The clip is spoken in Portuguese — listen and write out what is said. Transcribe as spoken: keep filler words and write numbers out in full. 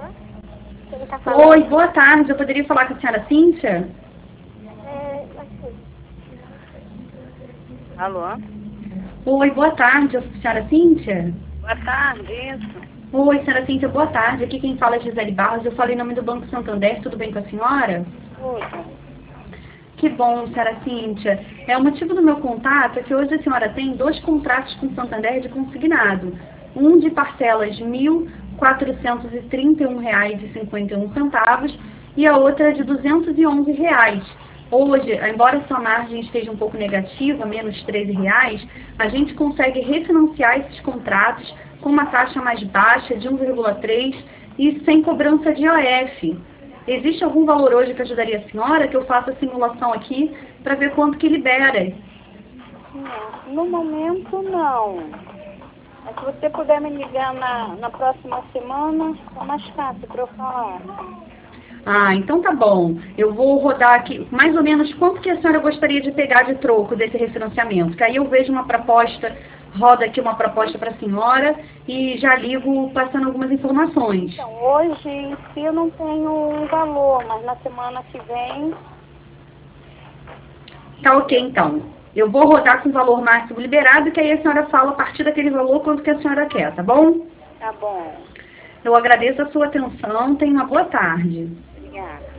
Quem tá falando? Oi, boa tarde. Eu poderia falar com a senhora Cíntia? É, aqui. Alô? Oi, boa tarde, senhora Cíntia? Boa tarde, isso. Oi, senhora Cíntia, boa tarde. Aqui quem fala é Gisele Barros. Eu falei em nome do Banco Santander. Tudo bem com a senhora? Tudo. Que bom, senhora Cíntia. É, o motivo do meu contato é que hoje a senhora tem dois contratos com o Santander de consignado. Um de parcelas de mil quatrocentos e trinta e um reais e cinquenta e um centavos e a outra de duzentos e onze reais. Hoje, embora sua margem esteja um pouco negativa, menos treze reais, a gente consegue refinanciar esses contratos com uma taxa mais baixa de um vírgula três e sem cobrança de I O F. Existe algum valor hoje que ajudaria a senhora, que eu faça a simulação aqui para ver quanto que libera? Não, no momento não. Mas se você puder me ligar na, na próxima semana, é mais fácil para eu falar. Ah, então tá bom. Eu vou rodar aqui mais ou menos quanto que a senhora gostaria de pegar de troco desse refinanciamento. Que aí eu vejo uma proposta, roda aqui uma proposta para a senhora e já ligo passando algumas informações. Então, hoje em si eu não tenho um valor, mas na semana que vem... Tá ok, então. Eu vou rodar com o valor máximo liberado, que aí a senhora fala a partir daquele valor quanto que a senhora quer, tá bom? Tá bom. Eu agradeço a sua atenção. Tenha uma boa tarde. Obrigada.